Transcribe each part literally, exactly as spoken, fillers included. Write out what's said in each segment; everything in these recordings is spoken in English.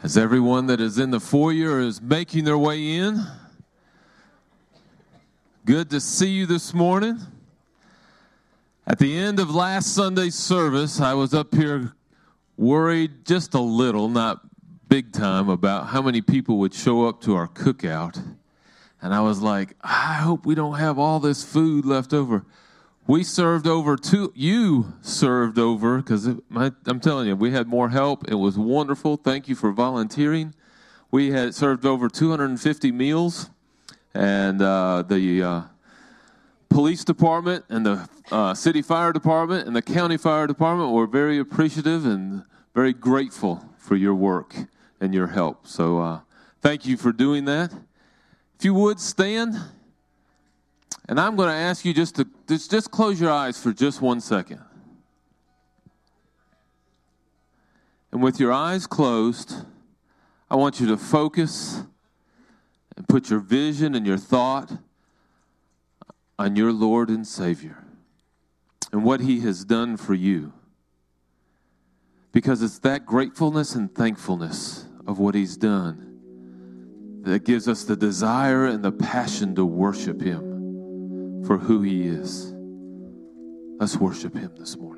As everyone that is in the foyer is making their way in, good to see you this morning. At the end of last Sunday's service, I was up here worried just a little, not big time, about how many people would show up to our cookout. And I was like, I hope we don't have all this food left over. We served over two, you served over, because I'm telling you, we had more help. It was wonderful. Thank you for volunteering. We had served over two hundred fifty meals, and uh, the uh, police department and the uh, city fire department and the county fire department were very appreciative and very grateful for your work and your help. So uh, thank you for doing that. If you would stand. And I'm going to ask you just to just, just close your eyes for just one second. And with your eyes closed, I want you to focus and put your vision and your thought on your Lord and Savior and what He has done for you. Because it's that gratefulness and thankfulness of what He's done that gives us the desire and the passion to worship Him for who He is. Let's worship Him this morning.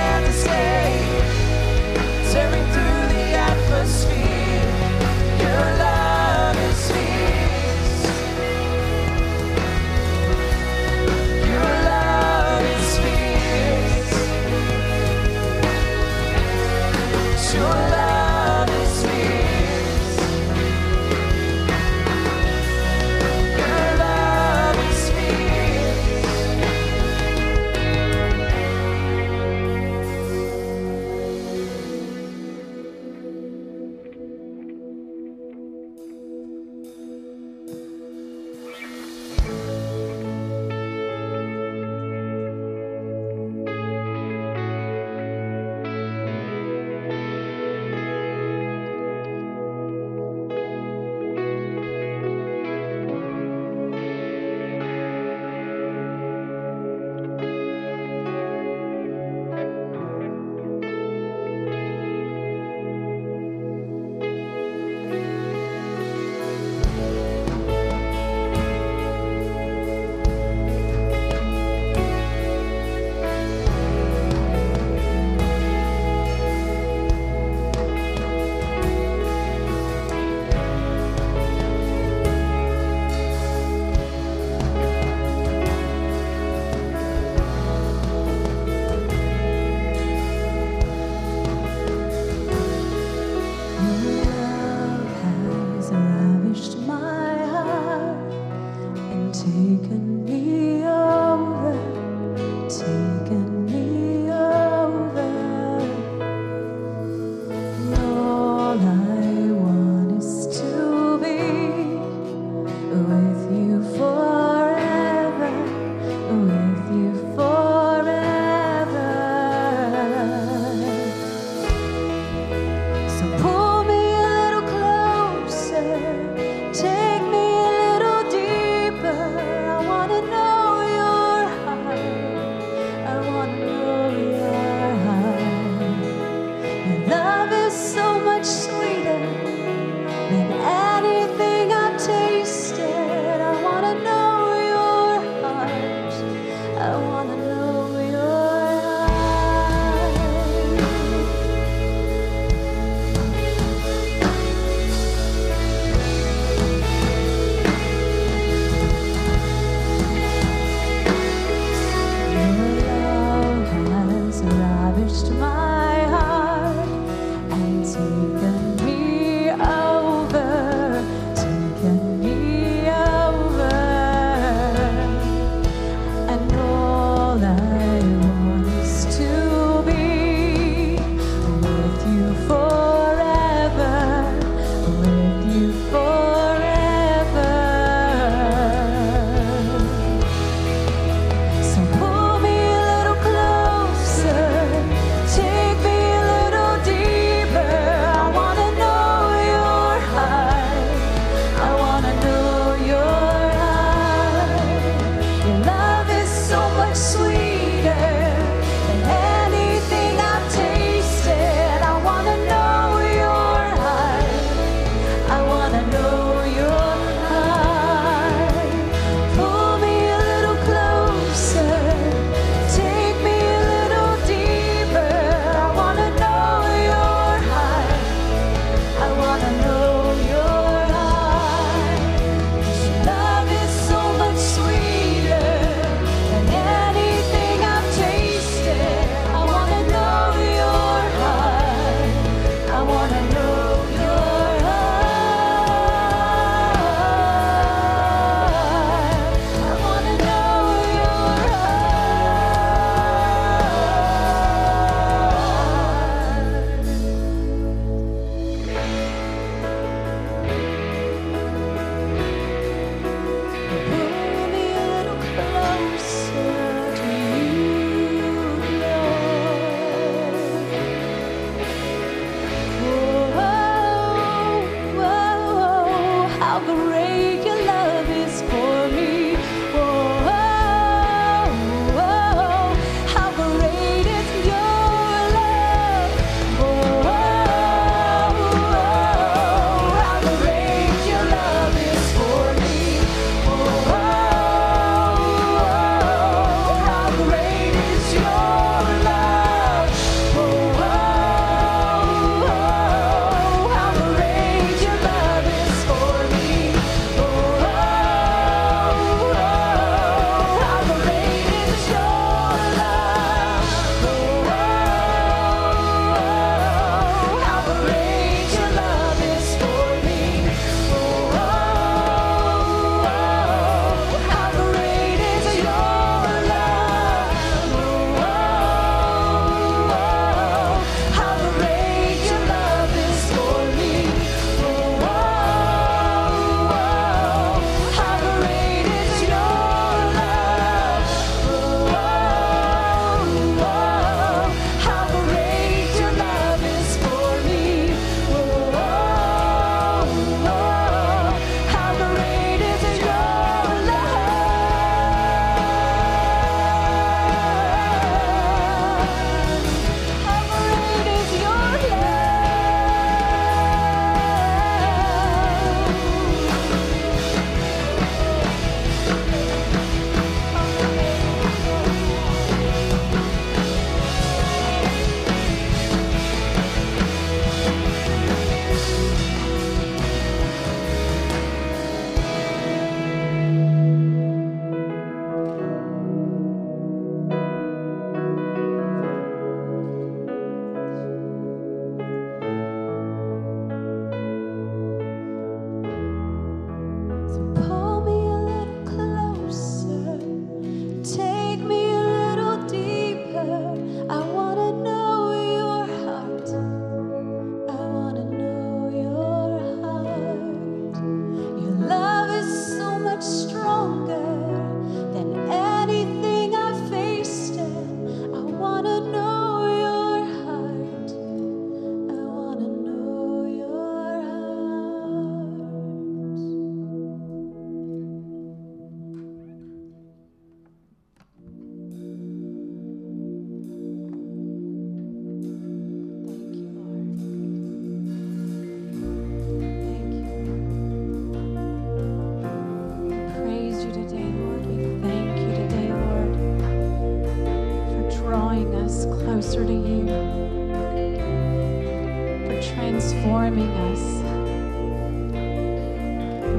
Tearing through the atmosphere, your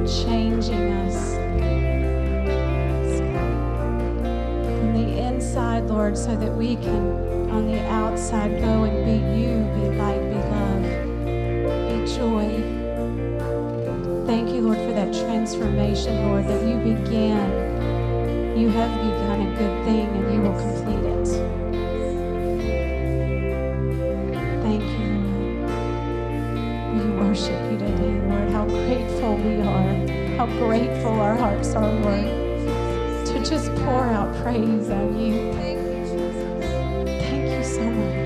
changing us from the inside, Lord, so that we can, on the outside, go and be you, be light, be love, be joy. Thank you, Lord, for that transformation, Lord, that you began. You have begun a good thing, and you will complete it. Thank you, Lord. We worship you today, Lord. How grateful we are. How grateful our hearts are, Lord, to just pour out praise on you. Thank you so much.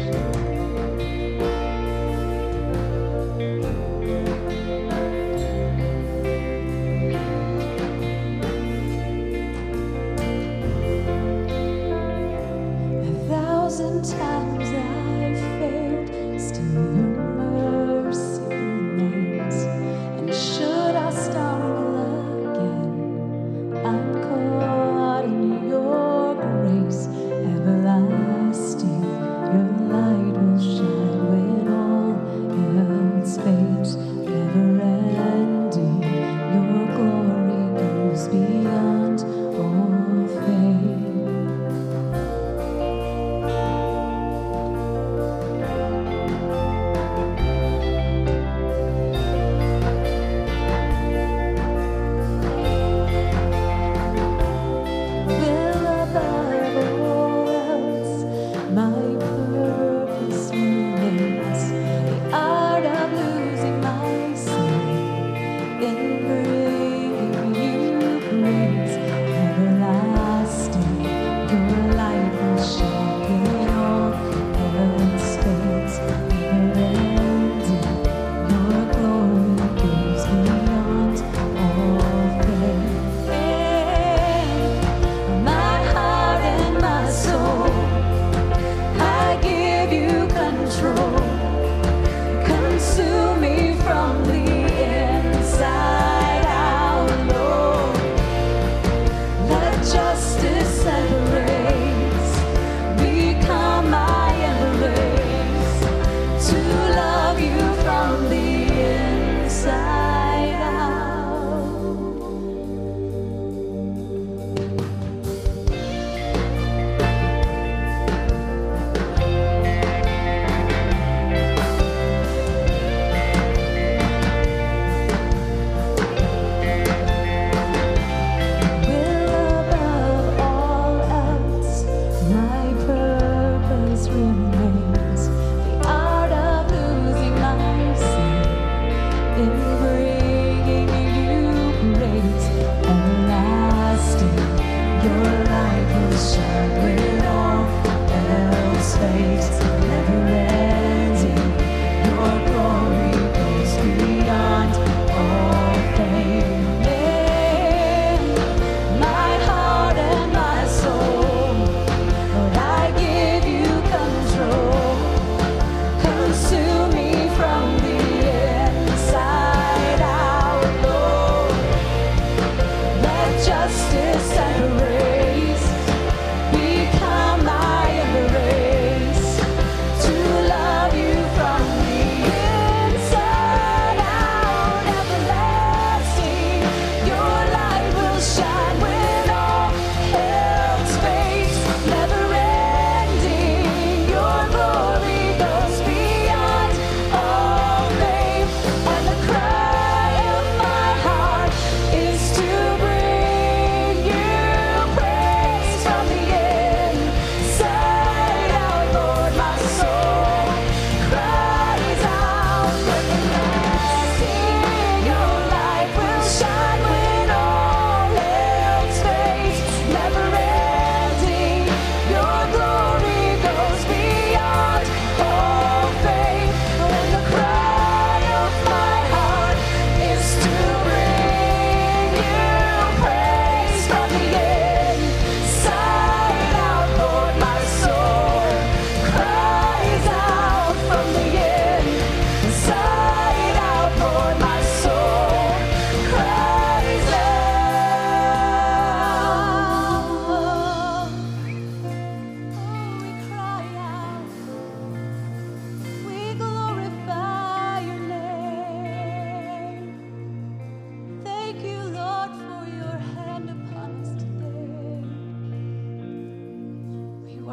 A thousand times I've failed, still your mercy remains. And should I stumble again, I'm caught in your grace, everlasting. Your light will shine when all else fades, never ending. Your glory goes beyond all fame. Will above all else, my purpose remains. The art of losing myself in bringing you praise, everlasting. Your light will shine when all else fades, never ending. Your glory goes beyond all fame. My heart and my soul, I give you control. Consume me from the inside out, Lord. Let justice and grace become my embrace, to love you from the inside out. Will above all else, my purpose remains. The art of losing myself in bringing you praise, everlasting. Your light will shine when all else fades, never ending. Your glory goes beyond all fame. My heart and my soul, Lord, I give you control. Consume me from the inside out, Lord. Let justice and grace become my embrace, to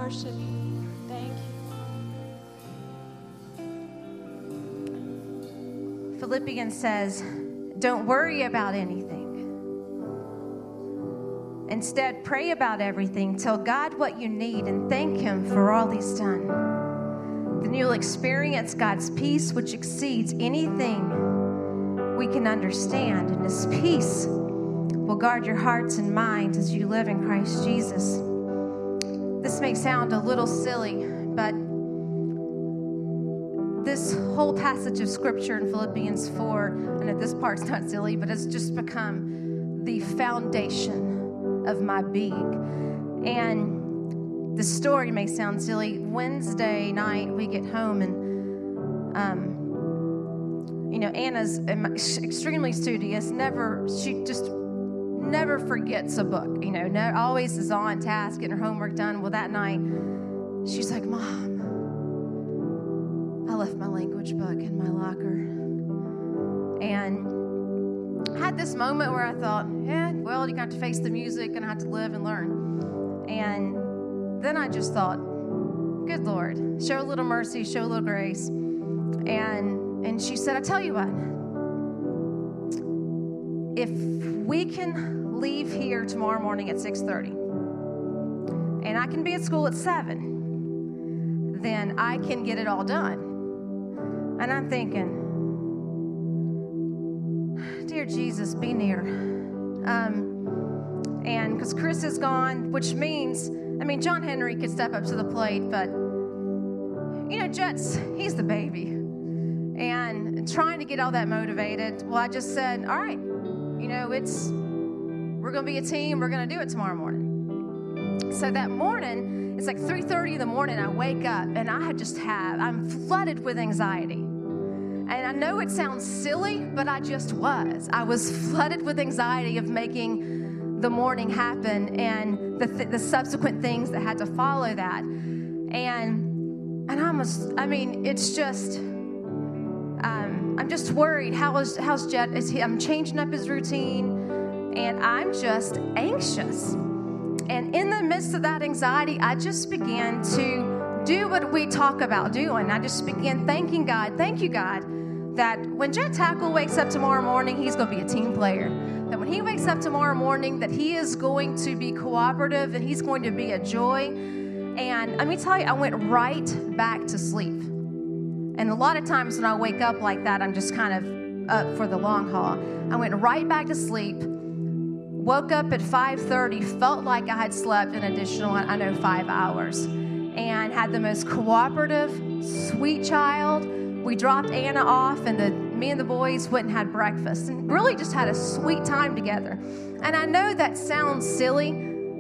worship you. Thank you. Philippians says, don't worry about anything. Instead, pray about everything. Tell God what you need and thank Him for all He's done. Then you'll experience God's peace, which exceeds anything we can understand. And His peace will guard your hearts and minds as you live in Christ Jesus. This may sound a little silly, but this whole passage of Scripture in Philippians four, I know this part's not silly, but it's just become the foundation of my being. And the story may sound silly. Wednesday night we get home and um you know Anna's extremely studious, never she just never forgets a book, you know no, always is on task, getting her homework done. Well, that night she's like, Mom, I left my language book in my locker. And I had this moment where I thought, yeah, well, you got to face the music and I have to live and learn. And then I just thought, good Lord, show a little mercy, show a little grace. And and she said, I tell you what, if we can leave here tomorrow morning at six thirty and I can be at school at seven, then I can get it all done. And I'm thinking, dear Jesus, be near. Um, and because Chris is gone, which means, I mean, John Henry could step up to the plate, but, you know, Jet's, he's the baby. And trying to get all that motivated, well, I just said, all right, you know, it's, we're going to be a team. We're going to do it tomorrow morning. So that morning, it's like three thirty in the morning, I wake up, and I just have, I'm flooded with anxiety. And I know it sounds silly, but I just was. I was flooded with anxiety of making the morning happen and the th- the subsequent things that had to follow that. And and I'm, a, I mean, it's just, um, I'm just worried. How is how's Jet? Is he? I'm changing up his routine, and I'm just anxious. And in the midst of that anxiety, I just began to do what we talk about doing. I just began thanking God. Thank you, God, that when Jet Tackle wakes up tomorrow morning, he's going to be a team player. That when he wakes up tomorrow morning, that he is going to be cooperative and he's going to be a joy. And let me tell you, I went right back to sleep. And a lot of times when I wake up like that, I'm just kind of up for the long haul. I went right back to sleep, woke up at five thirty, felt like I had slept an additional, I know, five hours. And had the most cooperative, sweet child. We dropped Anna off, and the me and the boys went and had breakfast, and really just had a sweet time together. And I know that sounds silly,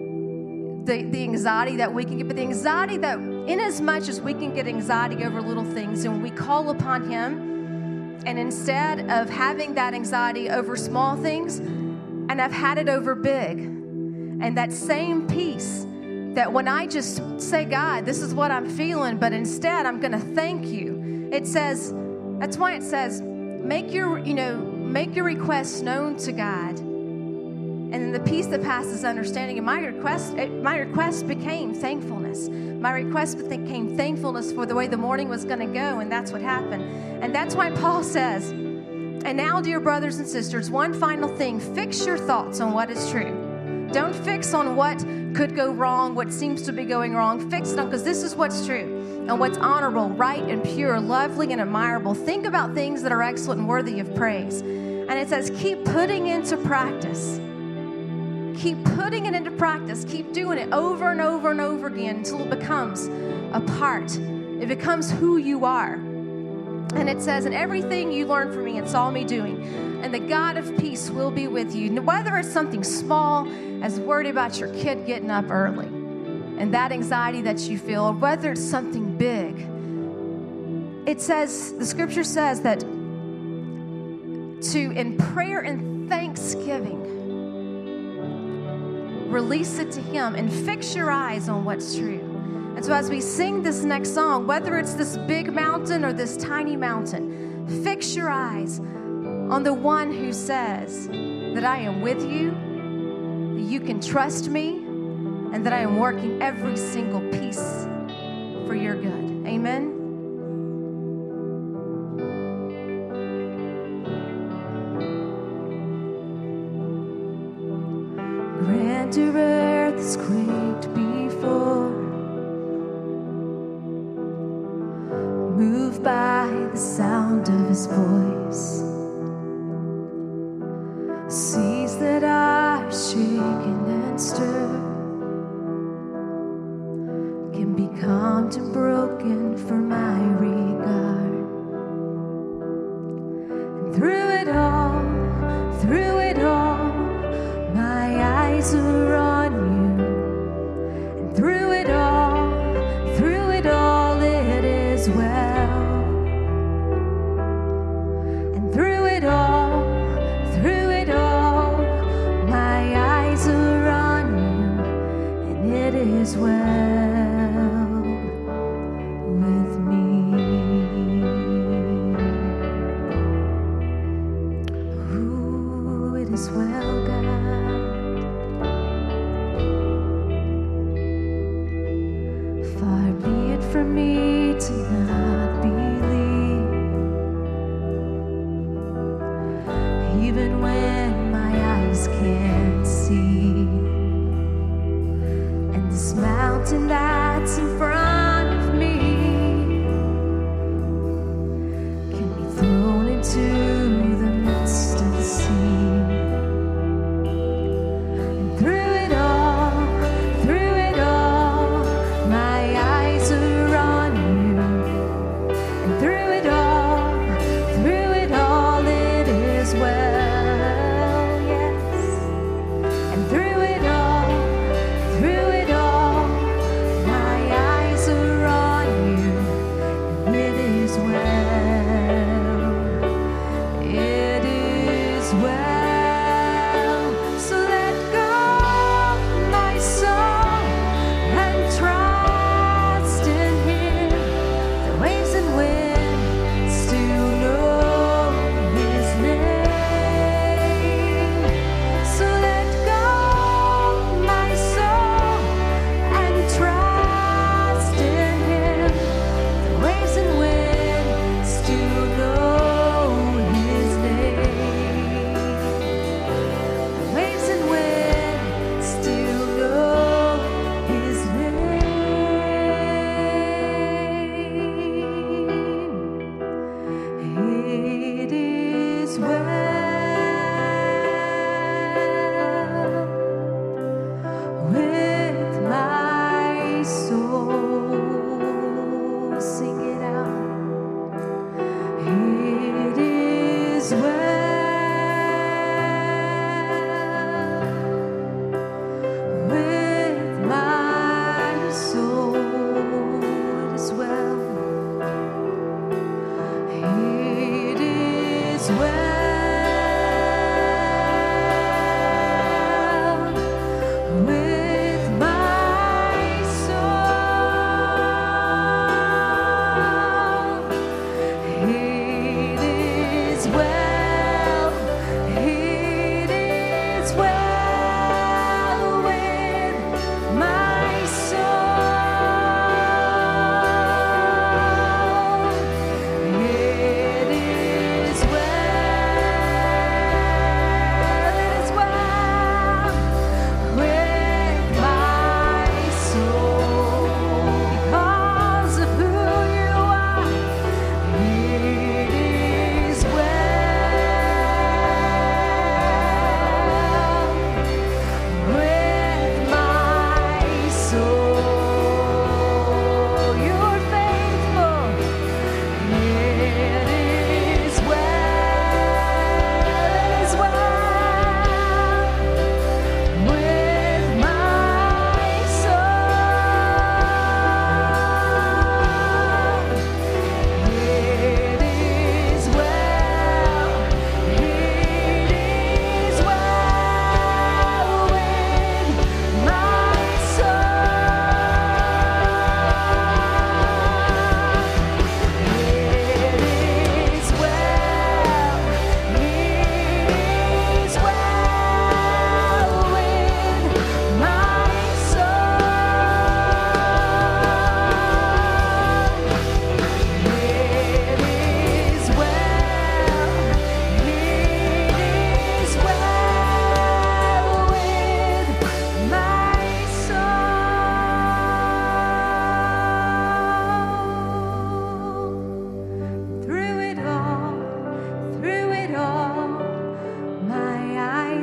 the, the anxiety that we can get, but the anxiety that, in as much as we can get anxiety over little things, and we call upon Him, and instead of having that anxiety over small things, and I've had it over big, and that same peace, that when I just say, God, this is what I'm feeling, but instead I'm going to thank you. It says, that's why it says, make your, you know, make your requests known to God. And then the peace that passes understanding. And my request, my request became thankfulness. My request became thankfulness for the way the morning was going to go, and that's what happened. And that's why Paul says, and now, dear brothers and sisters, one final thing, fix your thoughts on what is true. Don't fix on what could go wrong, what seems to be going wrong. Fix it on, because this is what's true and what's honorable, right and pure, lovely and admirable. Think about things that are excellent and worthy of praise. And it says, keep putting into practice. Keep putting it into practice. Keep doing it over and over and over again until it becomes a part. It becomes who you are. And it says, and everything you learned from me and saw me doing, and the God of peace will be with you. Whether it's something small, as worried about your kid getting up early, and that anxiety that you feel, or whether it's something big. It says, the scripture says that to, in prayer and thanksgiving, release it to Him and fix your eyes on what's true. And so as we sing this next song, whether it's this big mountain or this tiny mountain, fix your eyes on the one who says that I am with you, that you can trust me, and that I am working every single piece for your good. Amen. Grandeur earth has quaked before, moved by the sound of his voice. Seas that are shaken and stirred can be calmed and broken for my regard. And through it all, through it all, my eyes are on you. And through it all, through it all, it is well. And through it all, through it all, my eyes are on you, and it is well with me. Ooh, it is well, God. Far be it from me to not believe, even when my eyes can't see. And this mountain that's in front of me can be thrown into the midst of the sea.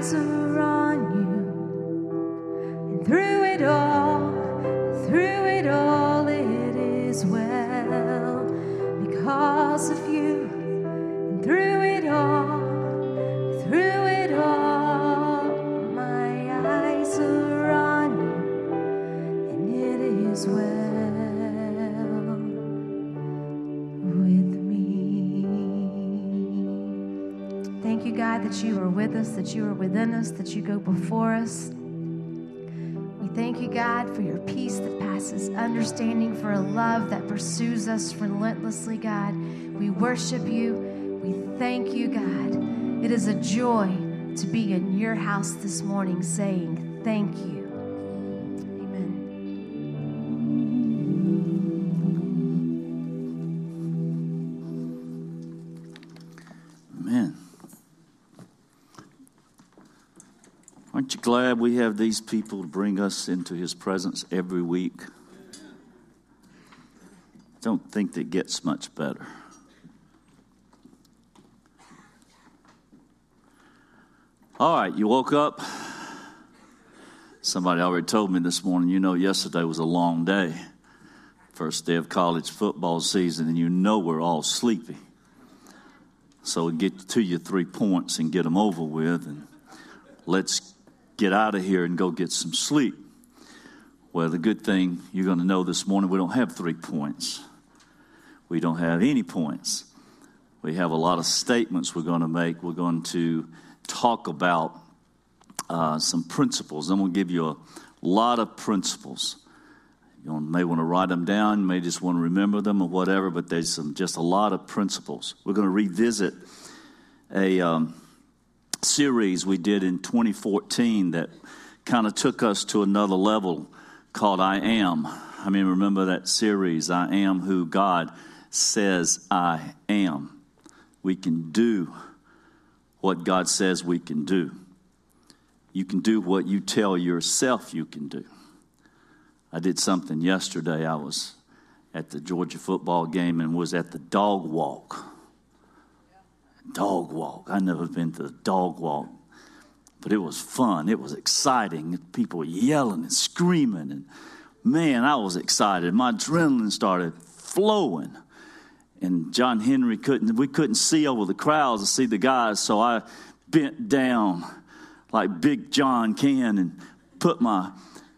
eyes are on you. And through it all, through it all, it is well because of you. And through it all, through it all, my eyes are on you, and it is well with me. Thank you, God, that you are with us, that you are within us, that you go before us. We thank you, God, for your peace that passes understanding, for a love that pursues us relentlessly, God. We worship you. We thank you, God. It is a joy to be in your house this morning saying thank you. Amen. Amen. Aren't you glad we have these people to bring us into his presence every week? I don't think that gets much better. All right, you woke up. Somebody already told me this morning, you know, yesterday was a long day. First day of college football season, and you know we're all sleepy. So we get to your three points and get them over with, and let's get out of here and go get some sleep. Well, the good thing you're going to know this morning, we don't have three points. We don't have any points. We have a lot of statements we're going to make. We're going to talk about uh, some principles. I'm going to give you a lot of principles. You may want to write them down, you may just want to remember them or whatever, but there's some just a lot of principles. We're going to revisit a um, series we did in twenty fourteen that kind of took us to another level called I Am. I mean, remember that series, I Am Who God Says I Am. We can do what God says we can do. You can do what you tell yourself you can do. I did something yesterday. I was at the Georgia football game and was at the dog walk. Dog walk. I've never been to the dog walk, but it was fun. It was exciting. People were yelling and screaming, and man, I was excited. My adrenaline started flowing. And John Henry couldn't, we couldn't see over the crowds to see the guys, so I bent down like Big John can and put my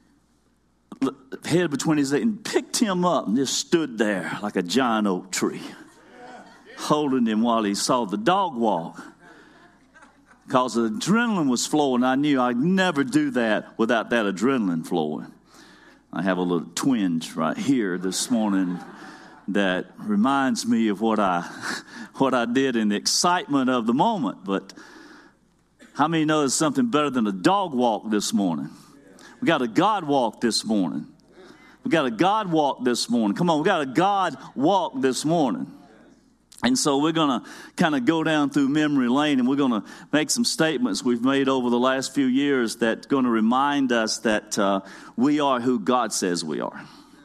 head between his legs and picked him up and just stood there like a giant oak tree, holding him while he saw the dog walk. Because the adrenaline was flowing, I knew I'd never do that without that adrenaline flowing. I have a little twinge right here this morning that reminds me of what I what I did in the excitement of the moment. But how many know there's something better than a dog walk this morning? We got a God walk this morning. We got a God walk this morning. Come on, we got a God walk this morning. And so we're going to kind of go down through memory lane, and we're going to make some statements we've made over the last few years that's going to remind us that uh, we are who God says we are.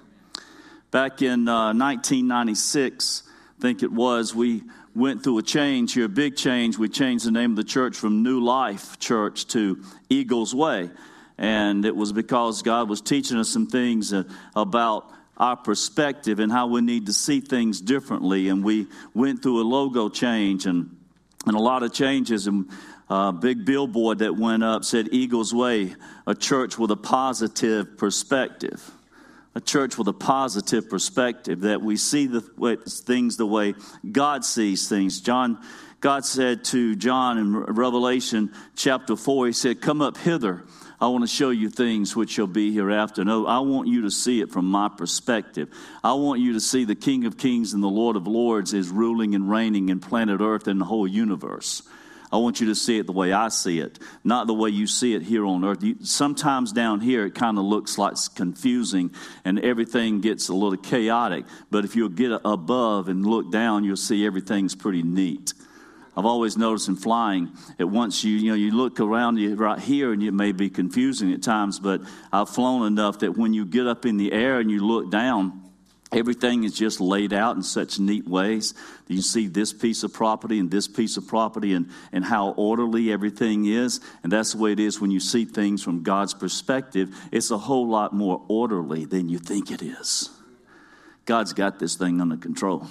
Back in uh, nineteen ninety-six, I think it was, we went through a change here, a big change. We changed the name of the church from New Life Church to Eagles Way. And it was because God was teaching us some things uh, about our perspective and how we need to see things differently. And we went through a logo change and, and a lot of changes. And a big billboard that went up said, Eagles Way, a church with a positive perspective. A church with a positive perspective, that we see the way, things the way God sees things. John, God said to John in Revelation chapter four, he said, come up hither. I want to show you things which shall be hereafter. No, I want you to see it from my perspective. I want you to see the King of Kings and the Lord of Lords is ruling and reigning in planet Earth and the whole universe. I want you to see it the way I see it, not the way you see it here on earth. You, sometimes down here it kind of looks like it's confusing and everything gets a little chaotic. But if you'll get above and look down, you'll see everything's pretty neat. I've always noticed in flying, at once you you know you look around you right here and it may be confusing at times, but I've flown enough that when you get up in the air and you look down, Everything is just laid out in such neat ways. You see this piece of property and this piece of property and, and how orderly everything is. And that's the way it is when you see things from God's perspective. It's a whole lot more orderly than you think it is. God's got this thing under control.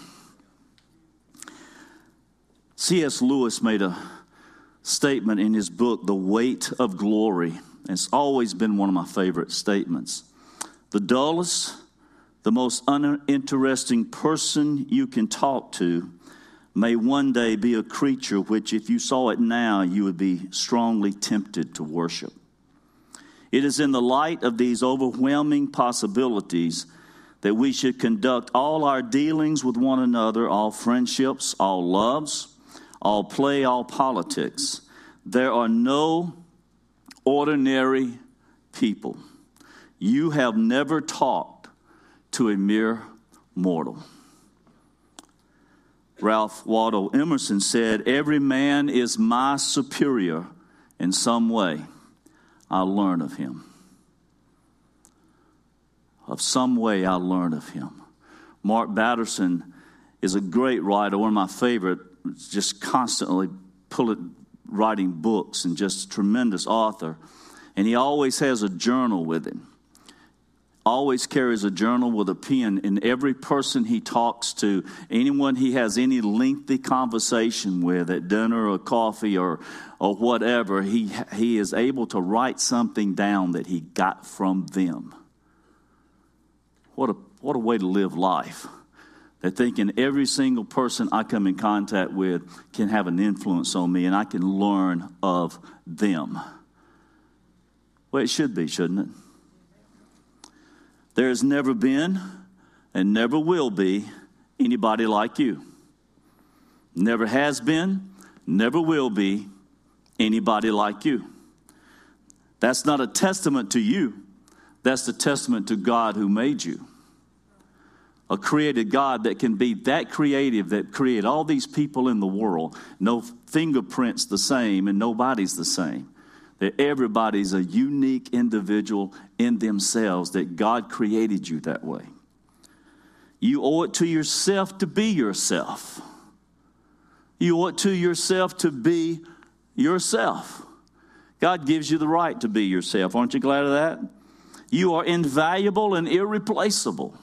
C S Lewis made a statement in his book, The Weight of Glory. And it's always been one of my favorite statements. The dullest, the most uninteresting person you can talk to may one day be a creature which, if you saw it now, you would be strongly tempted to worship. It is in the light of these overwhelming possibilities that we should conduct all our dealings with one another, all friendships, all loves, all play, all politics. There are no ordinary people. You have never talked to a mere mortal. Ralph Waldo Emerson said, every man is my superior in some way. I'll learn of him. Of some way I'll learn of him. Mark Batterson is a great writer, one of my favorite, just constantly pulling, writing books and just a tremendous author. And he always has a journal with him. Always carries a journal with a pen, and every person he talks to, anyone he has any lengthy conversation with at dinner or coffee or or whatever, he he is able to write something down that he got from them. What a what a way to live life. They're thinking every single person I come in contact with can have an influence on me, and I can learn of them. Well, it should be, shouldn't it? There has never been and never will be anybody like you. Never has been, never will be anybody like you. That's not a testament to you. That's the testament to God who made you. A created God that can be that creative, that created all these people in the world. No fingerprints the same and nobody's the same. That everybody's a unique individual in themselves, that God created you that way. You owe it to yourself to be yourself. You owe it to yourself to be yourself. God gives you the right to be yourself. Aren't you glad of that? You are invaluable and irreplaceable.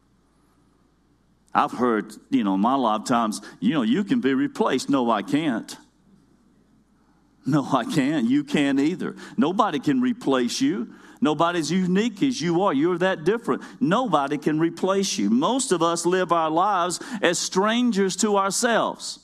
I've heard, you know, in my lifetimes, you know, you can be replaced. No, I can't. No, I can't. You can't either. Nobody can replace you. Nobody's unique as you are. You're that different. Nobody can replace you. Most of us live our lives as strangers to ourselves.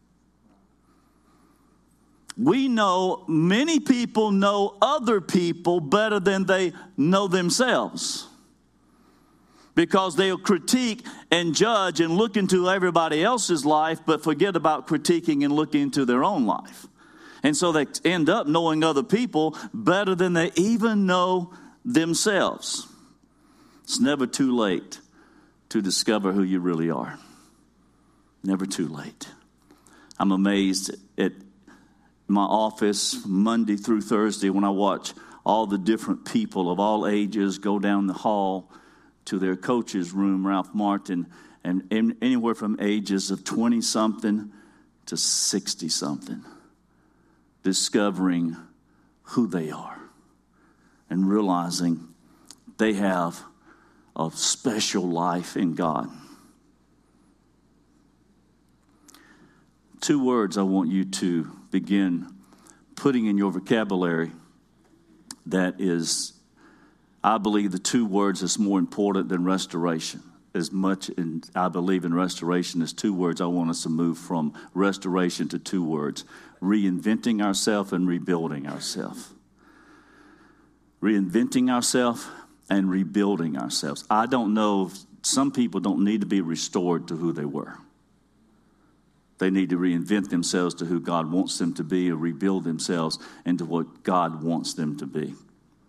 We know many people know other people better than they know themselves, because they'll critique and judge and look into everybody else's life, but forget about critiquing and looking into their own life. And so they end up knowing other people better than they even know themselves. It's never too late to discover who you really are. Never too late. I'm amazed at my office Monday through Thursday when I watch all the different people of all ages go down the hall to their coach's room, Ralph Martin, and, and anywhere from ages of twenty-something to sixty-something. Discovering who they are and realizing they have a special life in God. Two words I want you to begin putting in your vocabulary that is, I believe, the two words that's more important than restoration. As much in, I believe in restoration as two words, I want us to move from restoration to two words: reinventing ourselves and rebuilding ourselves. Reinventing ourselves and rebuilding ourselves. I don't know, if some people don't need to be restored to who they were. They need to reinvent themselves to who God wants them to be, or rebuild themselves into what God wants them to be.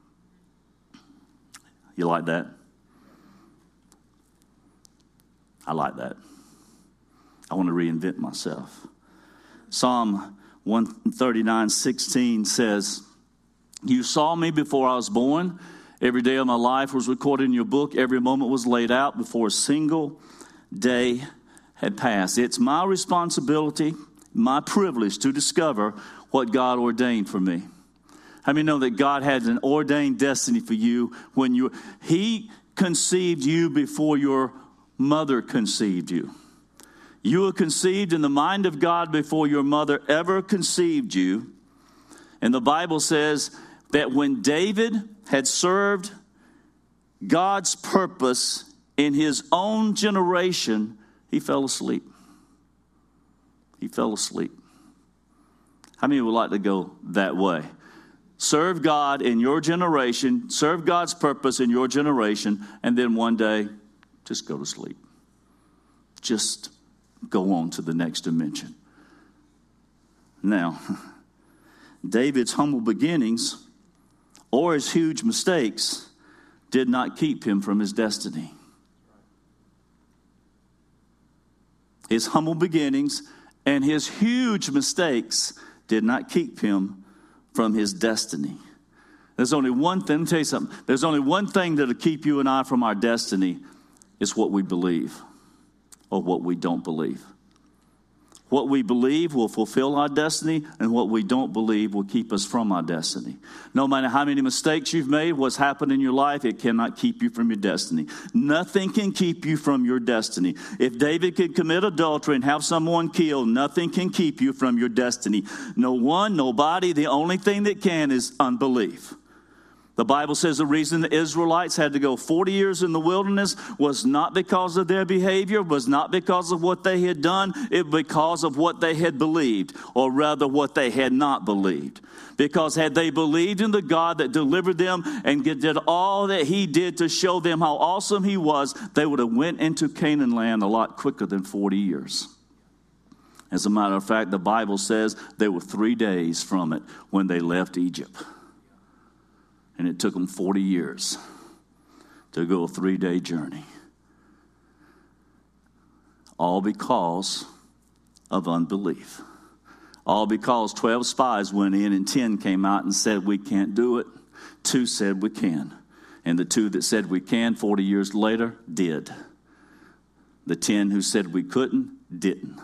You like that? I like that. I want to reinvent myself. Psalm one thirty-nine sixteen says, "You saw me before I was born, Every day of my life was recorded in your book. Every moment was laid out before a single day had passed. It's my responsibility, my privilege to discover what God ordained for me. How many know that God had an ordained destiny for you when you, He conceived you before your mother conceived you. You were conceived in the mind of God before your mother ever conceived you. And the Bible says that when David had served God's purpose in his own generation, he fell asleep. He fell asleep. How many would like to go that way? Serve God in your generation, serve God's purpose in your generation, and then one day, just go to sleep. Just go on to the next dimension. Now, David's humble beginnings or his huge mistakes did not keep him from his destiny. His humble beginnings and his huge mistakes did not keep him from his destiny. There's only one thing, let me tell you something. There's only one thing that'll keep you and I from our destiny. It's what we believe or what we don't believe. What we believe will fulfill our destiny, and what we don't believe will keep us from our destiny. No matter how many mistakes you've made, what's happened in your life, it cannot keep you from your destiny. Nothing can keep you from your destiny. If David could commit adultery and have someone killed, nothing can keep you from your destiny. No one, nobody. The only thing that can is unbelief. The Bible says the reason the Israelites had to go forty years in the wilderness was not because of their behavior, was not because of what they had done, it was because of what they had believed, or rather what they had not believed. Because had they believed in the God that delivered them and did all that He did to show them how awesome He was, they would have went into Canaan land a lot quicker than forty years. As a matter of fact, the Bible says they were three days from it when they left Egypt. And it took them forty years to go a three-day journey. All because of unbelief. All because twelve spies went in and ten came out and said, we can't do it. Two said we can. And the two that said we can, forty years later, did. The ten who said we couldn't, didn't.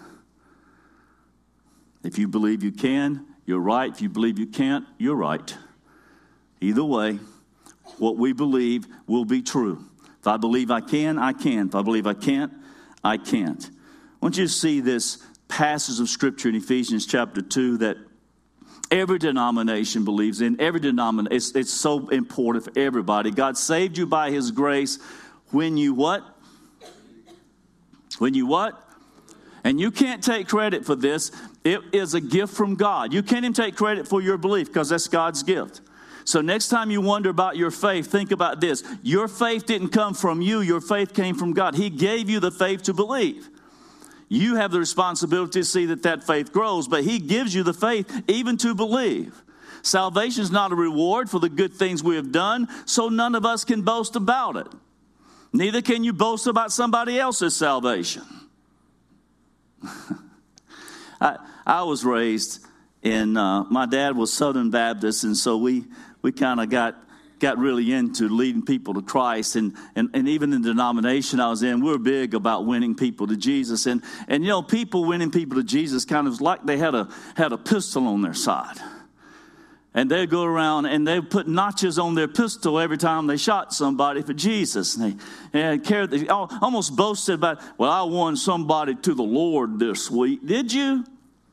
If you believe you can, you're right. If you believe you can't, you're right. Either way, what we believe will be true. If I believe I can, I can. If I believe I can't, I can't. I want you to see this passage of Scripture in Ephesians chapter two that every denomination believes in. Every denomination, it's, it's so important for everybody. God saved you by His grace when you what? When you what? And you can't take credit for this. It is a gift from God. You can't even take credit for your belief because that's God's gift. So next time you wonder about your faith, think about this. Your faith didn't come from you. Your faith came from God. He gave you the faith to believe. You have the responsibility to see that that faith grows, but He gives you the faith even to believe. Salvation is not a reward for the good things we have done, so none of us can boast about it. Neither can you boast about somebody else's salvation. I, I was raised in, uh, my dad was Southern Baptist, and so we... We kind of got got really into leading people to Christ. And, and, and even in the denomination I was in, we were big about winning people to Jesus. And, and you know, people winning people to Jesus kind of like they had a had a pistol on their side. And they'd go around and they'd put notches on their pistol every time they shot somebody for Jesus. And they, and cared, they almost boasted about, well, I won somebody to the Lord this week. Did you?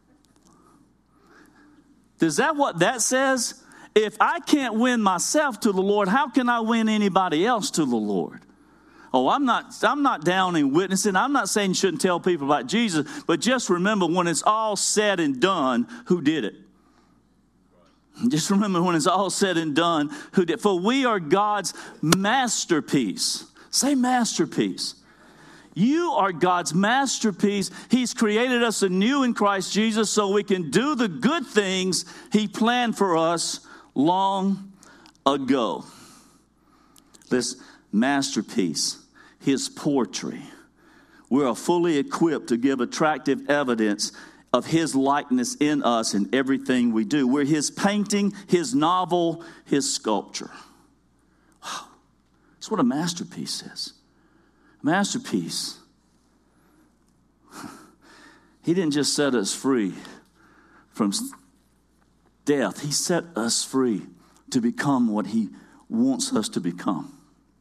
Is that what that says? If I can't win myself to the Lord, how can I win anybody else to the Lord? Oh, I'm not I'm not down in witnessing. I'm not saying you shouldn't tell people about Jesus, but just remember when it's all said and done, who did it? Just remember when it's all said and done, who did. For we are God's masterpiece. Say masterpiece. You are God's masterpiece. He's created us anew in Christ Jesus so we can do the good things He planned for us long ago. This masterpiece, His poetry. We are fully equipped to give attractive evidence of His likeness in us in everything we do. We're His painting, His novel, His sculpture. Wow. That's what a masterpiece is. A masterpiece. He didn't just set us free from death. He set us free to become what he wants us to become.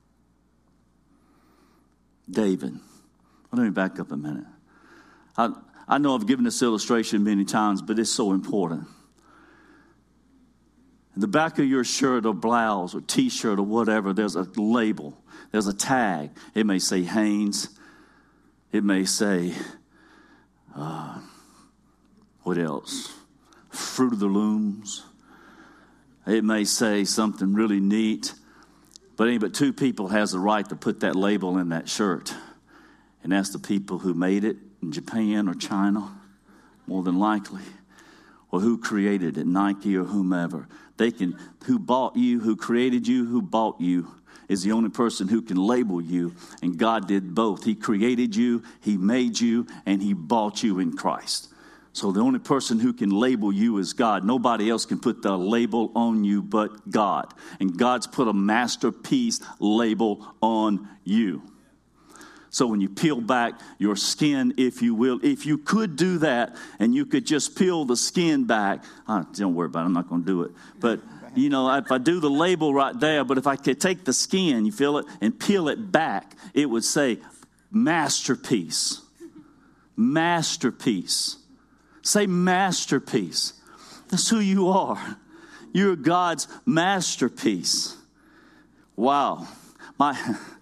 David. Let me back up a minute. I, I know I've given this illustration many times, but it's so important. In the back of your shirt or blouse or T-shirt or whatever, there's a label. There's a tag. It may say Hanes. It may say, uh, what else? Fruit of the Looms. It may say something really neat. But any but two people has the right to put that label in that shirt. And that's the people who made it in Japan or China, more than likely. Or who created it, Nike or whomever. They can, who bought you, who created you, who bought you, is the only person who can label you. And God did both. He created you, he made you, and he bought you in Christ. So the only person who can label you is God. Nobody else can put the label on you but God. And God's put a masterpiece label on you. So when you peel back your skin, if you will, if you could do that and you could just peel the skin back, uh, don't worry about it, I'm not going to do it. But, you know, if I do the label right there, but if I could take the skin, you feel it, and peel it back, it would say masterpiece. Masterpiece. Say masterpiece. That's who you are. You're God's masterpiece. Wow. My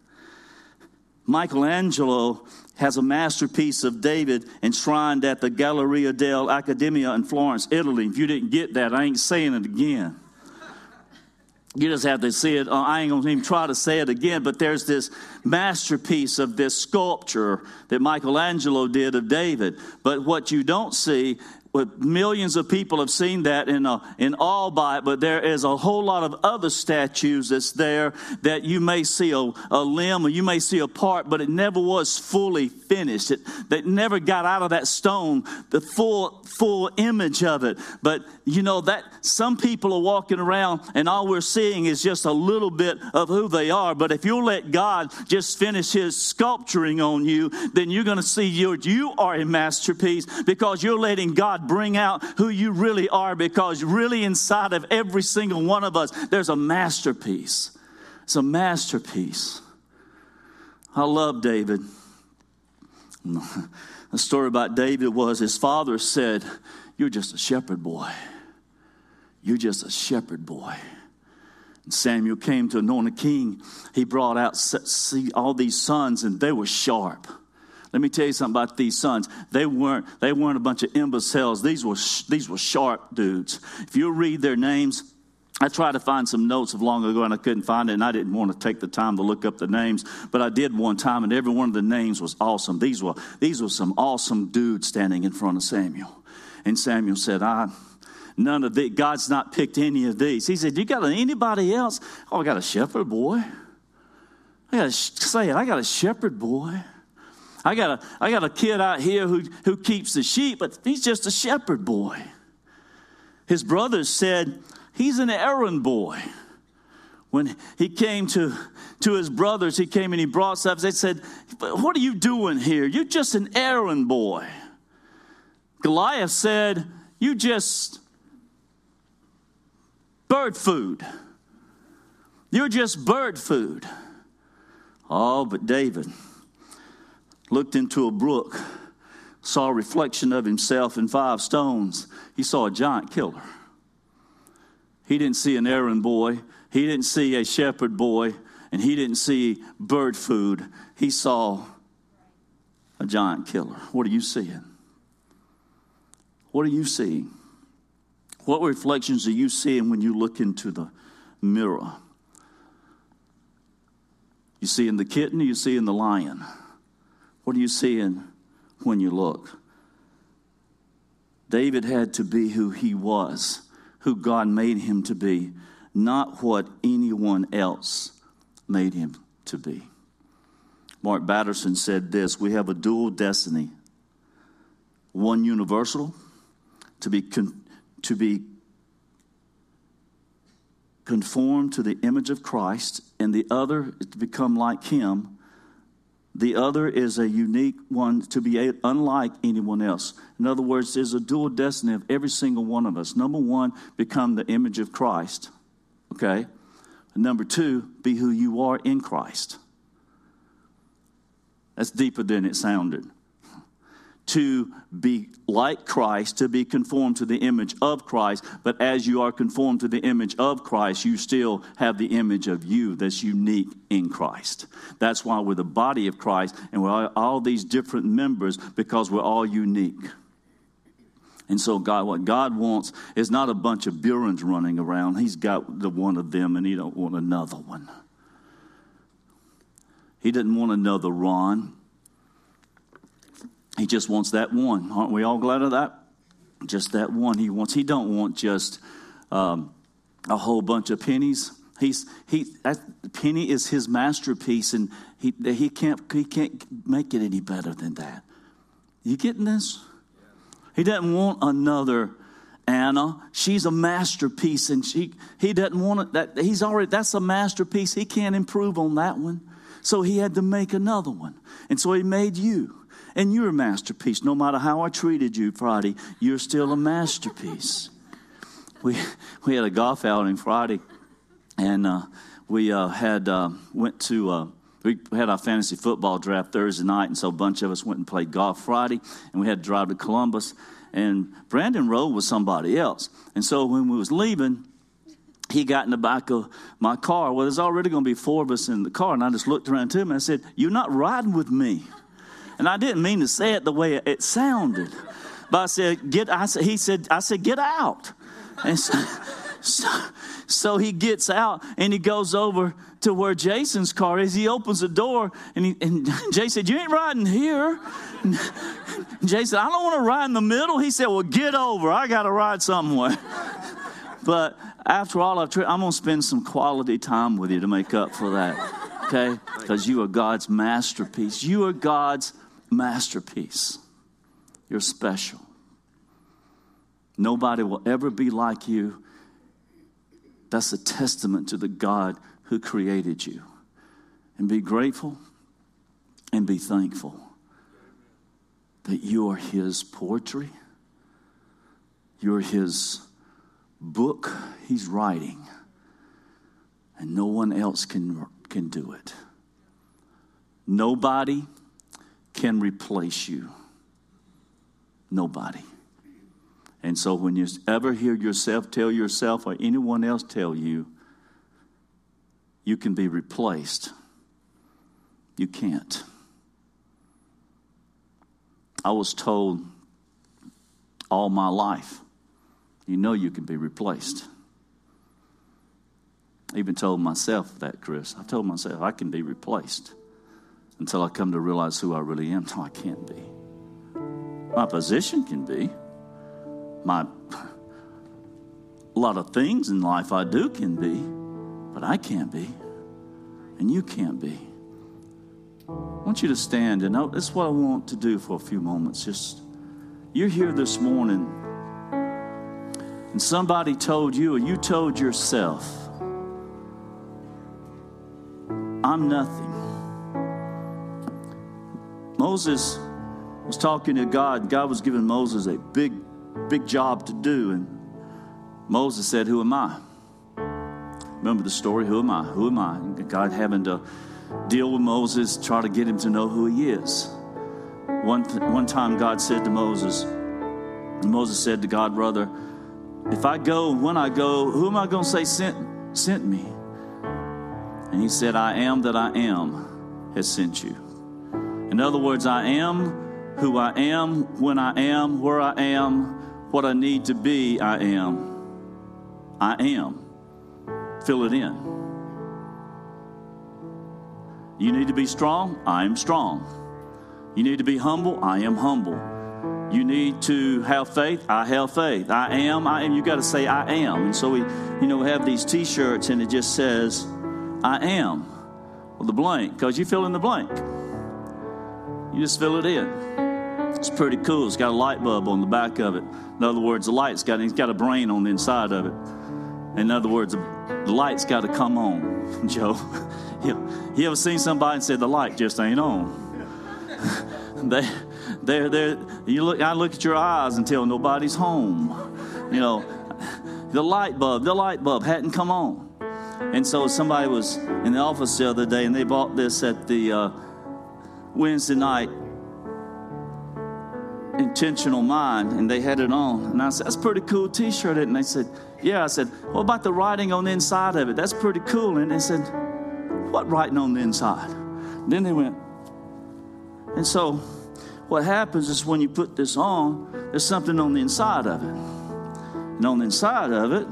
Michelangelo has a masterpiece of David enshrined at the Galleria dell'Accademia in Florence, Italy. If you didn't get that, I ain't saying it again. You just have to see it. I ain't going to even try to say it again, but there's this masterpiece of this sculpture that Michelangelo did of David. But what you don't see, what millions of people have seen that in a, in Albite, but there is a whole lot of other statues that's there that you may see a, a limb or you may see a part, but it never was fully finished. It that never got out of that stone the full full image of it. But you know that some people are walking around and all we're seeing is just a little bit of who they are. But if you'll let God just finish his sculpturing on you, then you're going to see you you are a masterpiece because you're letting God bring out who you really are, because really inside of every single one of us, there's a masterpiece. It's a masterpiece. I love David. The story about David was his father said, "You're just a shepherd boy. You're just a shepherd boy." And Samuel came to anoint a king. He brought out see, all these sons, and they were sharp. Let me tell you something about these sons. They weren't, they weren't a bunch of imbeciles. These were, these were sharp dudes. If you read their names, I tried to find some notes of long ago and I couldn't find it, and I didn't want to take the time to look up the names, but I did one time, and every one of the names was awesome. These were, these were some awesome dudes standing in front of Samuel. And Samuel said, I, none of the, God's not picked any of these. He said, you got anybody else? Oh, I got a shepherd boy. I got to say it, I got a shepherd boy. I got a, I got a kid out here who, who keeps the sheep, but he's just a shepherd boy. His brothers said, he's an errand boy. When he came to, to his brothers, he came and he brought stuff. They said, what are you doing here? You're just an errand boy. Goliath said, you just bird food. You're just bird food. Oh, but David looked into a brook, saw a reflection of himself in five stones. He saw a giant killer. He didn't see an errand boy. He didn't see a shepherd boy. And he didn't see bird food. He saw a giant killer. What are you seeing? What are you seeing? What reflections are you seeing when you look into the mirror? You seeing the kitten or you seeing the lion? What are you seeing when you look? David had to be who he was, who God made him to be, not what anyone else made him to be. Mark Batterson said this: we have a dual destiny, one universal, to be con- to be conformed to the image of Christ, and the other is to become like him. The other is a unique one to be unlike anyone else. In other words, there's a dual destiny of every single one of us. Number one, become the image of Christ. Okay? And number two, be who you are in Christ. That's deeper than it sounded. To be like Christ, to be conformed to the image of Christ. But as you are conformed to the image of Christ, you still have the image of you that's unique in Christ. That's why we're the body of Christ, and we're all, all these different members, because we're all unique. And so God, what God wants is not a bunch of Burens running around. He's got the one of them, and he don't want another one. He didn't want another Ron. He just wants that one. Aren't we all glad of that? Just that one he wants. He don't want just um, a whole bunch of pennies. He's he. That penny is his masterpiece, and he he can't he can't make it any better than that. You getting this? He doesn't want another Anna. She's a masterpiece, and she he doesn't want it. That he's already that's a masterpiece. He can't improve on that one, so he had to make another one, and so he made you. And you're a masterpiece. No matter how I treated you Friday, you're still a masterpiece. We we had a golf outing Friday, and uh, we uh, had uh, went to uh, we had our fantasy football draft Thursday night, and so a bunch of us went and played golf Friday, and we had to drive to Columbus. And Brandon rode with somebody else, and so when we was leaving, he got in the back of my car. Well, there's already going to be four of us in the car, and I just looked around to him and I said, "You're not riding with me." And I didn't mean to say it the way it sounded, but I said, "Get." I said, he said, "I said, get out." And so, so, so he gets out and he goes over to where Jason's car is. He opens the door and he, and Jay said, "You ain't riding here." And Jay said, "I don't want to ride in the middle." He said, "Well, get over. I got to ride somewhere." But after all, I've tried, I'm going to spend some quality time with you to make up for that. Okay? Because you are God's masterpiece. You are God's masterpiece. You're special. Nobody will ever be like you. That's a testament to the God who created you. And be grateful and be thankful that you are his poetry. You're his book he's writing. And no one else can, can do it. Nobody can replace you. Nobody. And so when you ever hear yourself tell yourself or anyone else tell you, you can be replaced, you can't. I was told all my life, you know you can be replaced. I even told myself that, Chris. I told myself I can be replaced until I come to realize who I really am. No, I can't be. My position can be. My, a lot of things in life I do can be, but I can't be, and you can't be. I want you to stand, and that's what I want to do for a few moments. Just, you're here this morning, and somebody told you, or you told yourself, I'm nothing. Moses was talking to God. God was giving Moses a big, big job to do. And Moses said, who am I? Remember the story? Who am I? Who am I? And God having to deal with Moses, try to get him to know who he is. One, one time God said to Moses, and Moses said to God, brother, if I go, when I go, who am I going to say sent, sent me? And he said, I am that I am has sent you. In other words, I am who I am, when I am, where I am, what I need to be, I am. I am. Fill it in. You need to be strong, I am strong. You need to be humble, I am humble. You need to have faith, I have faith. I am, I am. You got to say I am. And so we, you know, have these T-shirts and it just says, I am. Well, the blank, because you fill in the blank. You just fill it in. It's pretty cool. It's got a light bulb on the back of it. In other words, the light's got, it's got a brain on the inside of it. In other words, the light's got to come on, Joe. You, you ever seen somebody and said the light just ain't on? they, they're, they're, you look, I look at your eyes until nobody's home. You know, the light bulb, the light bulb hadn't come on. And so somebody was in the office the other day, and they bought this at the uh, Wednesday night Intentional Mind, and they had it on. And I said, that's a pretty cool T-shirt. And they said, yeah. I said, what about the writing on the inside of it? That's pretty cool. And they said, what writing on the inside? And then they went, and so what happens is when you put this on, there's something on the inside of it. And on the inside of it,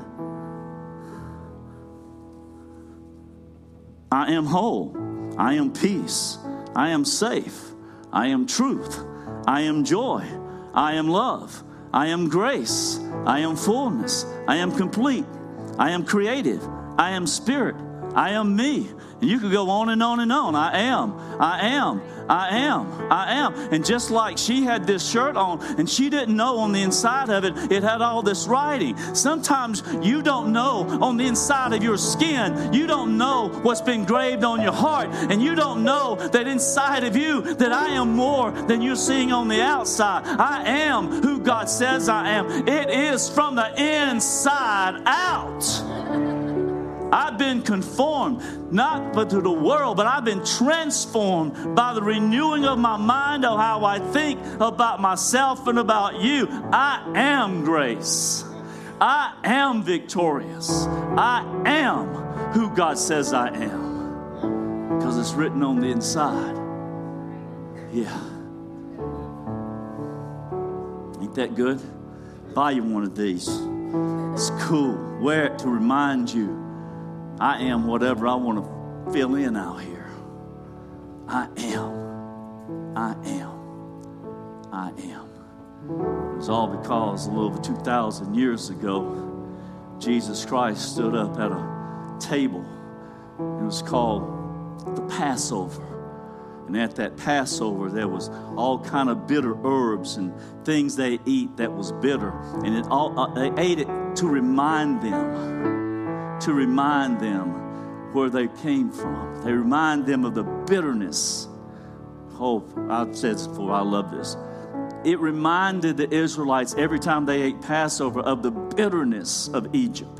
I am whole. I am peace. I am safe. I am truth. I am joy. I am love. I am grace. I am fullness. I am complete. I am creative. I am spirit. I am me. And you could go on and on and on. I am. I am. I am. I am. And just like she had this shirt on and she didn't know on the inside of it, it had all this writing. Sometimes you don't know on the inside of your skin. You don't know what's been engraved on your heart. And you don't know that inside of you that I am more than you're seeing on the outside. I am who God says I am. It is from the inside out. I've been conformed, not but to the world, but I've been transformed by the renewing of my mind of how I think about myself and about you. I am grace. I am victorious. I am who God says I am. Because it's written on the inside. Yeah. Ain't that good? Buy you one of these. It's cool. Wear it to remind you I am whatever I want to fill in out here. I am. I am. I am. It was all because a little over two thousand years ago, Jesus Christ stood up at a table. It was called the Passover. And at that Passover, there was all kind of bitter herbs and things they eat that was bitter. And it all, uh, they ate it to remind them. To remind them where they came from. They remind them of the bitterness. Oh, I've said this before, I love this. It reminded the Israelites every time they ate Passover of the bitterness of Egypt.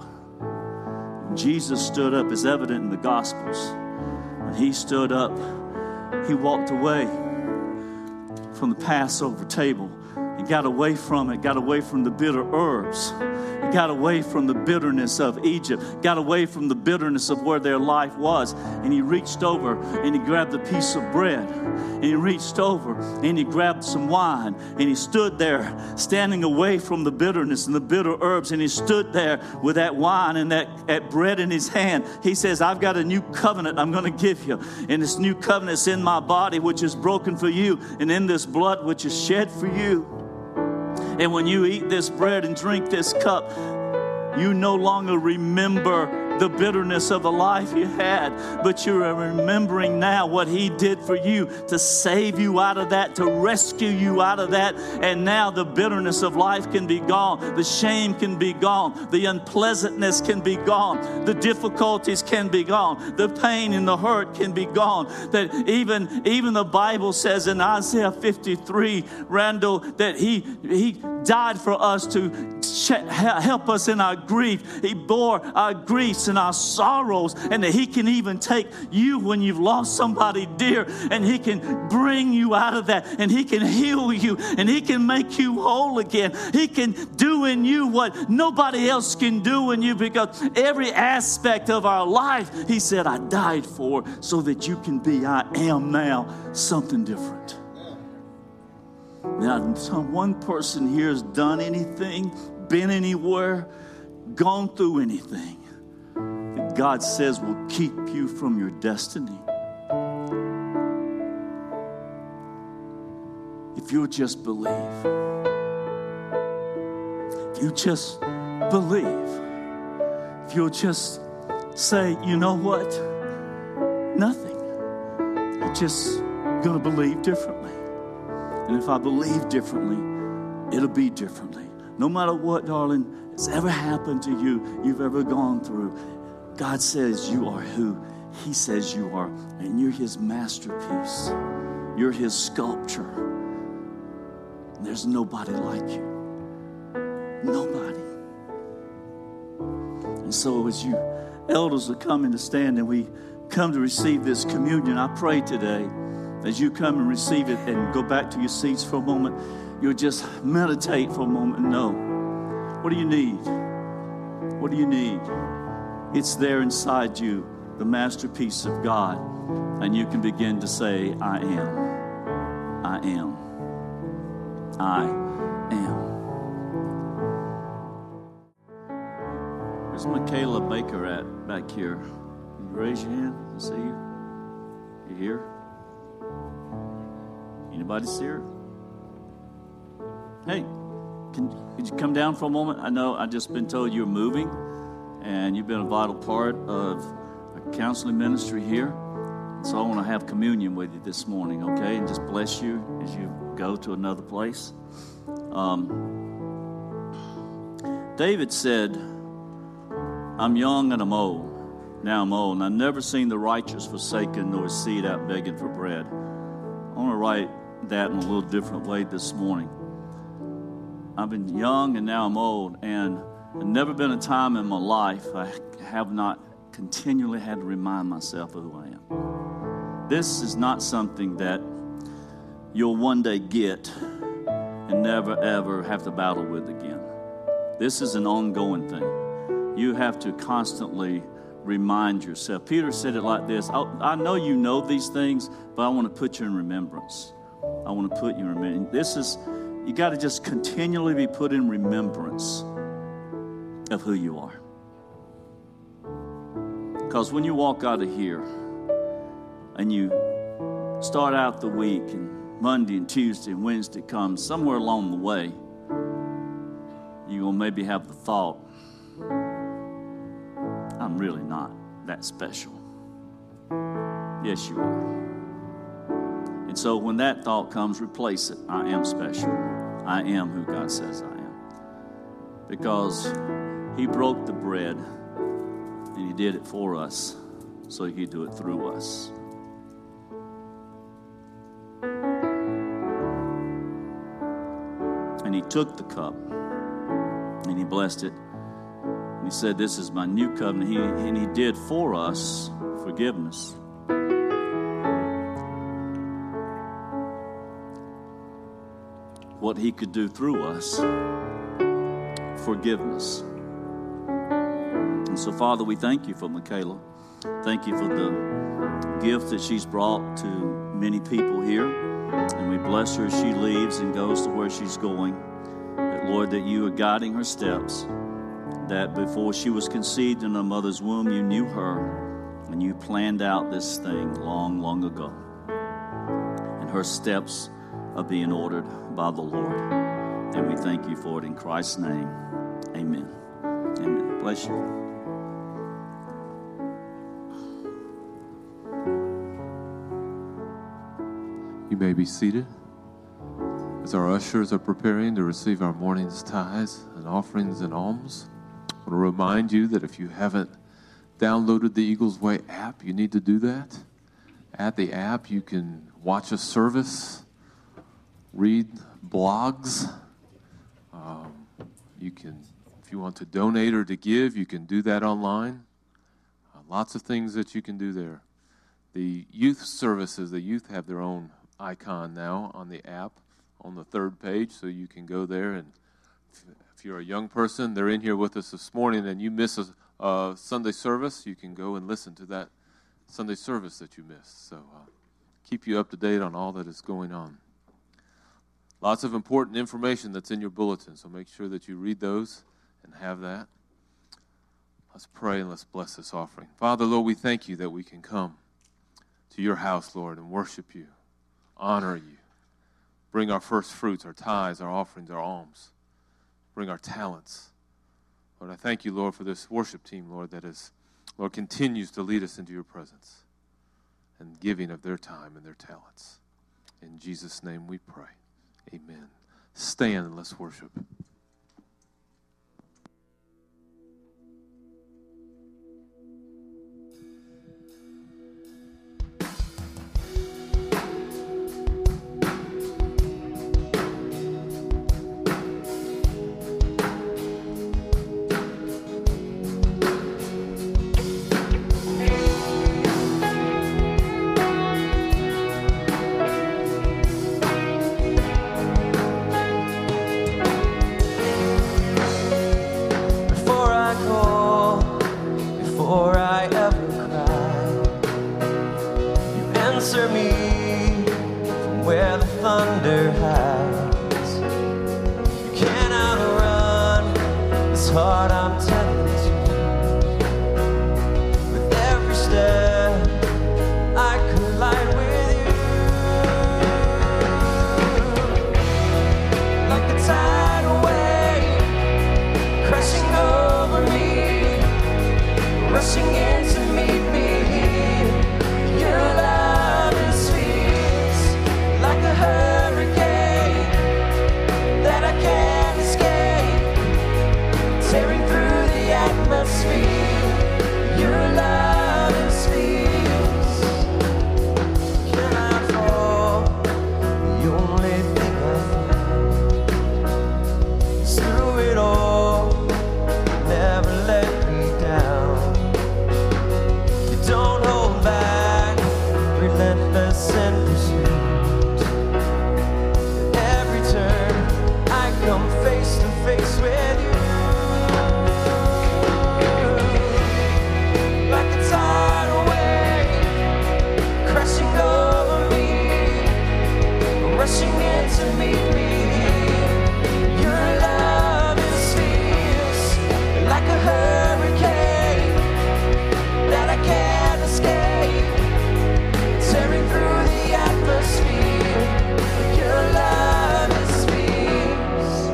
Jesus stood up, as evident in the Gospels. When he stood up, he walked away from the Passover table. He got away from it, got away from the bitter herbs. He got away from the bitterness of Egypt, got away from the bitterness of where their life was. And he reached over and he grabbed a piece of bread. And he reached over and he grabbed some wine. And he stood there standing away from the bitterness and the bitter herbs. And he stood there with that wine and that, that bread in his hand. He says, I've got a new covenant I'm going to give you. And this new covenant is in my body, which is broken for you, and in this blood, which is shed for you. And when you eat this bread and drink this cup, you no longer remember the bitterness of the life you had, but you're remembering now what he did for you to save you out of that, to rescue you out of that. And now the bitterness of life can be gone. The shame can be gone. The unpleasantness can be gone. The difficulties can be gone. The pain and the hurt can be gone. That even, even the Bible says in Isaiah fifty-three, Randall, that he, he died for us to help us in our grief. He bore our griefs and our sorrows, and that he can even take you when you've lost somebody dear, and he can bring you out of that, and he can heal you, and he can make you whole again. He can do in you what nobody else can do in you, because every aspect of our life, he said, I died for so that you can be, I am now, something different. Now, one person here has done anything, been anywhere, gone through anything that God says will keep you from your destiny. If you'll just believe. If you just believe. If you'll just say, you know what? Nothing. I'm just going to believe differently. And if I believe differently, it'll be differently. No matter what, darling, has ever happened to you, you've ever gone through, God says you are who He says you are, and you're His masterpiece. You're His sculpture. And there's nobody like you. Nobody. And so as you elders are coming to stand and we come to receive this communion, I pray today, as you come and receive it and go back to your seats for a moment, you'll just meditate for a moment and know, what do you need? What do you need? It's there inside you, the masterpiece of God. And you can begin to say, I am. I am. I am. Where's Michaela Baker at back here? Can you raise your hand? I see you. You here? Anybody see her? Hey, can, could you come down for a moment? I know I've just been told you're moving, and you've been a vital part of a counseling ministry here. So I want to have communion with you this morning, okay? And just bless you as you go to another place. Um, David said, I'm young and I'm old. Now I'm old, and I've never seen the righteous forsaken nor his seed out begging for bread. I want to write that in a little different way this morning. I've been young and now I'm old, and there's never been a time in my life I have not continually had to remind myself of who I am. This is not something that you'll one day get and never ever have to battle with again. This is an ongoing thing. You have to constantly remind yourself. Peter said it like this, I, I know you know these things, but I want to put you in remembrance. I want to put you in remembrance. This is, you got to just continually be put in remembrance of who you are. Because when you walk out of here and you start out the week and Monday and Tuesday and Wednesday comes, somewhere along the way, you will maybe have the thought, I'm really not that special. Yes, you are. And so when that thought comes, replace it. I am special. I am who God says I am. Because He broke the bread and He did it for us so He could do it through us. And He took the cup and He blessed it. And He said, this is my new covenant. He, and He did for us forgiveness. What He could do through us, forgiveness. And so, Father, we thank You for Michaela. Thank You for the gift that she's brought to many people here. And we bless her as she leaves and goes to where she's going. That, Lord, that You are guiding her steps. That before she was conceived in her mother's womb, You knew her. And You planned out this thing long, long ago. And her steps are being ordered by the Lord. And we thank You for it in Christ's name. Amen. Amen. Bless you. You may be seated as our ushers are preparing to receive our morning's tithes and offerings and alms. I want to remind you that if you haven't downloaded the Eagles Way app, you need to do that. At the app, you can watch a service, read blogs. Um, you can, if you want to donate or to give, you can do that online. Uh, lots of things that you can do there. The youth services, the youth have their own icon now on the app on the third page, so you can go there. And if, if you're a young person, they're in here with us this morning, and you miss a, a Sunday service, you can go and listen to that Sunday service that you missed. So uh, keep you up to date on all that is going on. Lots of important information that's in your bulletin, so make sure that you read those and have that. Let's pray and let's bless this offering. Father, Lord, we thank You that we can come to Your house, Lord, and worship You, honor You, bring our first fruits, our tithes, our offerings, our alms, bring our talents. Lord, I thank You, Lord, for this worship team, Lord, that is, Lord, continues to lead us into Your presence and giving of their time and their talents. In Jesus' name we pray. Amen. Stand and let's worship. before I ever cry. You answer me from where the thunder hides. You can't outrun this heart I'm tending to. With every step I collide with you, like the tidal wave crashing over me, rushing in to meet me here. Your love is fierce, like a hurricane that I can't escape, tearing through the atmosphere. Your love is fierce. Can I fall? The only thing I feel is through it all, never let me down. You don't hold back, relentless in pursuit. At every turn, I come face to face with you. Like a tidal wave crashing over me, rushing in to meet me here. Your love is fierce, like a hurricane that I can't escape, tearing through the atmosphere. Your love is fierce.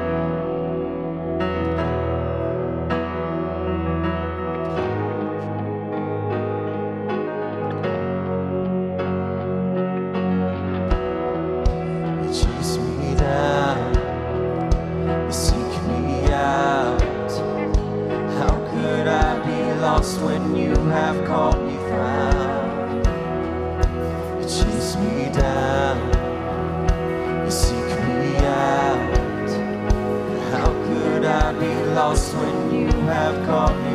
You chase me down, you seek me out. How could I be lost when you have called me found? You chase me down, you seek me out. How could I be lost when you have called me